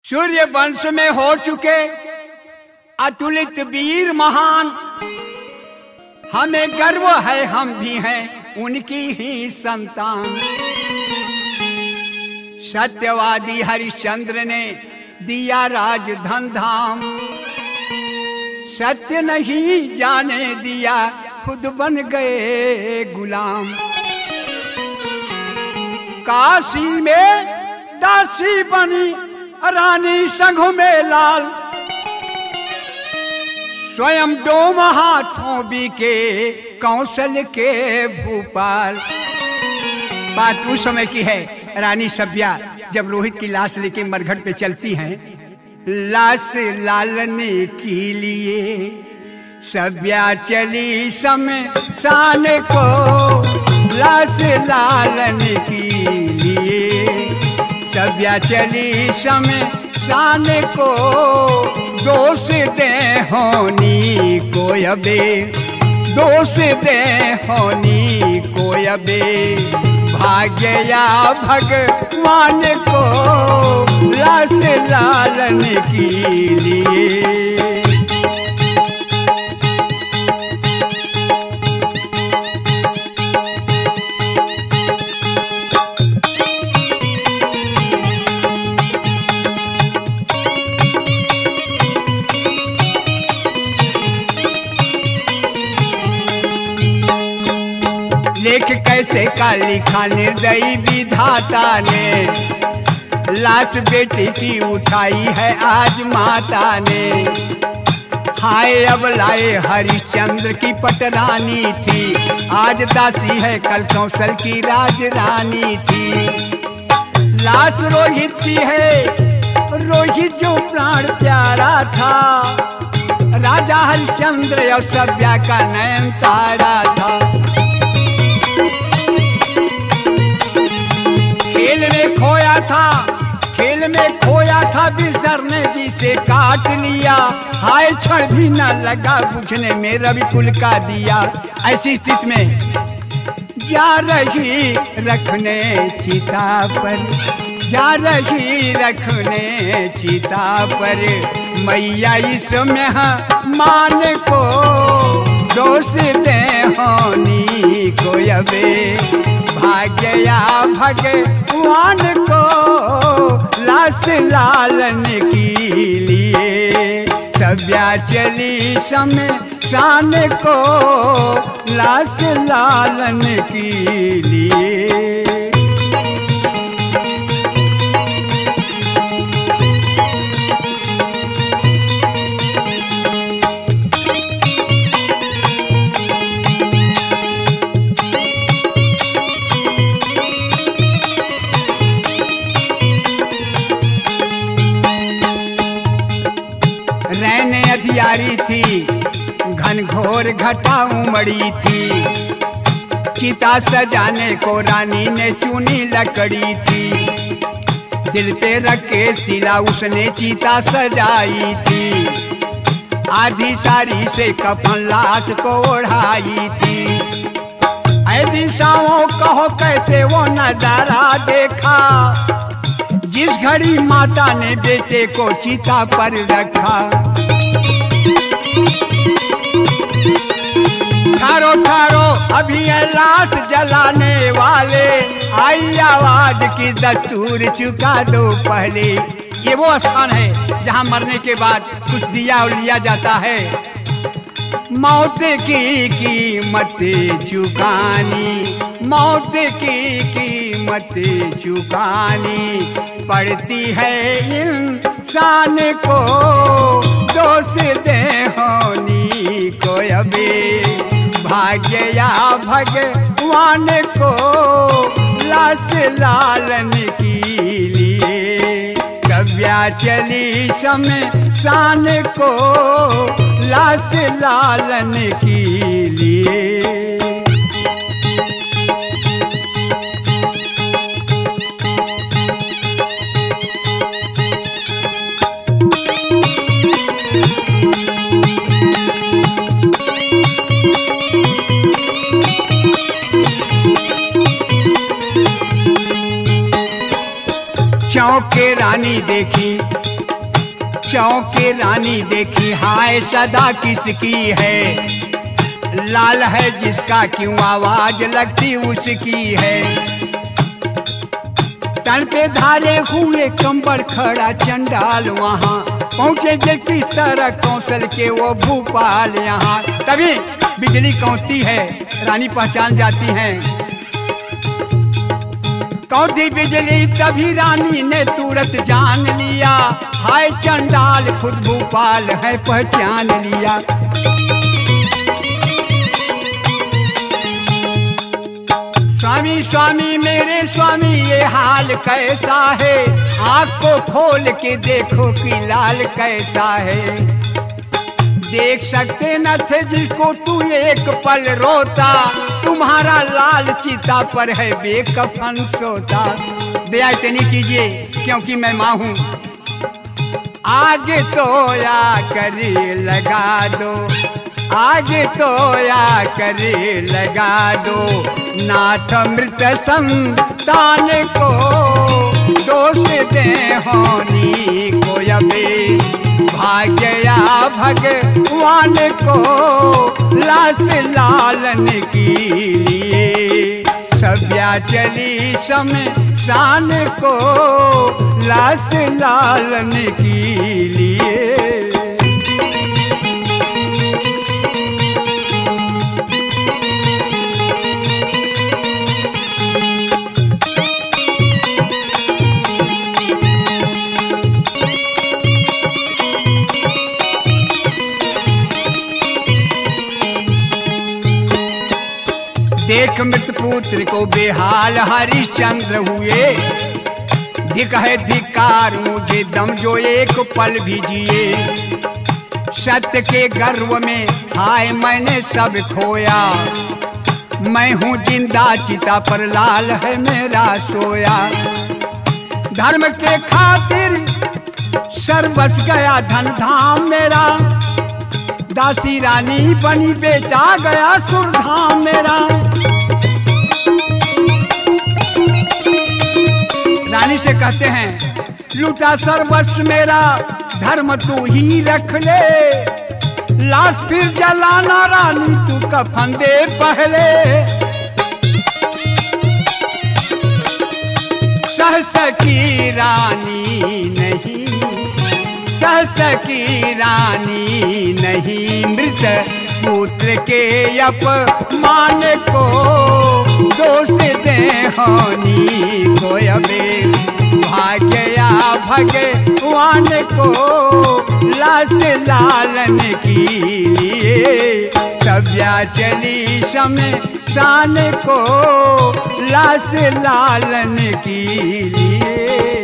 सूर्य वंश में हो चुके अतुलित वीर महान, हमें गर्व है हम भी हैं उनकी ही संतान। सत्यवादी हरिश्चंद्र ने दिया राज धन धाम, सत्य नहीं जाने दिया खुद बन गए गुलाम। काशी में दासी बनी रानी संघ में लाल, स्वयं डोम हाथों बिके कौशल के भूपाल। बात उस समय की है, रानी सभ्या जब रोहित की लाश लेके मरघट पे चलती हैं, लाश लालने के लिए सभ्या चली शमशान को, लाश लालने के लिए सभ्या चली शमशान को। दोष दे होनी को अबे, दोष दे होनी को अबे, भाग्य या भगवान को लाश लालन के लिए। लेख कैसे का लिखा निर्दयी विधाता ने, लाश बेटी की उठाई है आज माता ने। हाय अब लाए हरिश्चंद्र की पटरानी थी, आज दासी है कल कौशल की राजरानी थी। लाश रोहित की है, रोहित जो प्राण प्यारा था, राजा हरिश्चंद्र और सभ्या का नयन तारा था। खेल में खोया था, खेल में खोया था, बिसरने जी से काट लिया। हाय क्षण भी न लगा बुझने में रवि कुल का दिया। ऐसी स्थिति में जा रही रखने चिता पर, जा रही रखने चिता पर, मैया इसमें मान को दोष दे होनी को अबे, भाग्य या भगवान को लाश लालन के लिए। सभ्या चली शमशान को लाश लालन के लिए। रहने अधियारी थी, घनघोर घटा उमड़ी थी, चिता सजाने को रानी ने चुनी लकड़ी थी। दिल पे रख के सिला उसने चिता सजाई थी, आधी साड़ी से कफन लाश को ओढ़ाई थी। ऐ दिशाओं कहो कैसे वो नजारा देखा, जिस घड़ी माता ने बेटे को चिता पर रखा। ठारो ठारो अभी है लाश जलाने वाले, आई आवाज की दस्तूर चुका दो पहले। ये वो स्थान है जहां मरने के बाद कुछ दिया लिया जाता है। मौत की कीमत चुकानी, मौत की कीमत चुकानी पड़ती है इंसान को, दोष दे होनी को अबे, भाग्य या भगवान को लाश लालन के लिए। सभ्या चली शमशान को लाश लालन के लिए। चौके रानी देखी चौके रानी देखी हाय सदा किसकी है, लाल है जिसका क्यों आवाज लगती उसकी है। तन पे धारे हुए कंबर खड़ा चंडाल वहाँ, पहुंचे जे किस तरह कौशल के वो भूपाल यहाँ। तभी बिजली कौंती है, रानी पहचान जाती हैं। कौंती बिजली तभी रानी ने तुरंत जान लिया, हाय चंडाल खुद भूपाल है पहचान लिया। स्वामी स्वामी मेरे स्वामी ये हाल कैसा है, आँख को खोल के देखो कि लाल कैसा है। देख सकते न थे जिसको तू एक पल रोता, तुम्हारा लाल चिता पर है बेकफन सोता। दया इतनी कीजिए क्योंकि मैं माँ हूँ, आगे तो या करे लगा दो, आगे तो या करे लगा दो। नाथ मृत संतान को दोष दे होनी को अबे, भाग्या भगवान को लाश लालन की लिए। सभ्या चली शमशान को लाश लालन की लिए। देख मृत पुत्र को बेहाल हरिश्चंद्र हुए, धिक है धिकार मुझे दम जो एक पल भी जिए। सत्य के गर्व में हाय मैंने सब खोया, मैं हूँ जिंदा चिता पर लाल है मेरा सोया। धर्म के खातिर सर्वस गया धन धाम मेरा, दासी रानी बनी बेटा गया सुरधाम मेरा। रानी से कहते हैं लूटा सर्वस्व मेरा, धर्म तू ही रख ले, लाश फिर जलाना रानी तू कफन दे पहले। सहस की रानी नहीं, सहस की रानी नहीं, मृत पुत्र के अपमान को दोष दे होनी को अबे। भाग्या भगवान को लाश लालन की लिए। सभ्या चली शमशान को लाश लालन की लिए।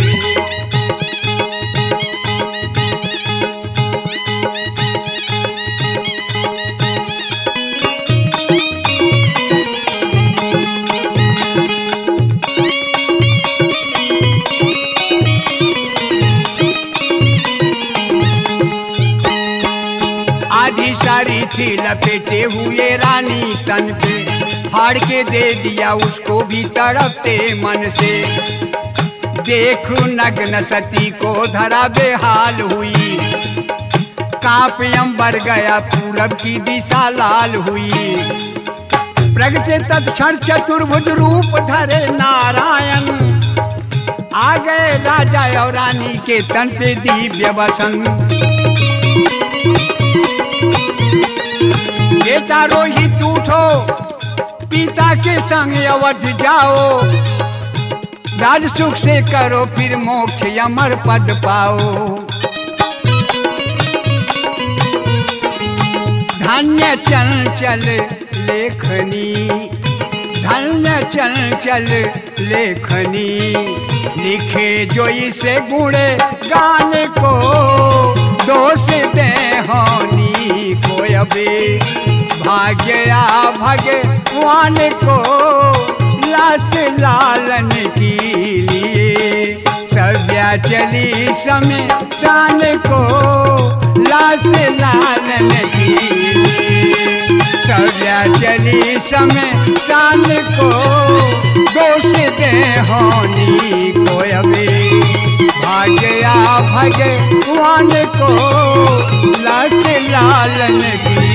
सारी थी लपेटे हुए रानी तन पे, फाड़ के दे दिया उसको भी तड़पते मन से। देखो नग्न सती को धरा बेहाल हुई, कांप अंबर गया पूरब की दिशा लाल हुई। प्रगटे तत्क्षण चतुर्भुज रूप धरे नारायण, आ गए राजा और रानी के तन पे दिव्य वसन। बेटा रोहित उठो, पिता के संग अवध जाओ, राज सुख से करो फिर मोक्ष अमर पद पाओ। धन्य चंचल लेखनी, धन्य चंचल लेखनी, लिखे जो इसे गुणे गान को दोष दे होनी को अबे। भाग्या भगवान को लाश लालन की लिए। सभ्या चली शमशान को लाश लालन की लिए। सभ्या चली शमशान को दोष दे होनी को अबे। भाग्या भगवान को लाश लालन दिया।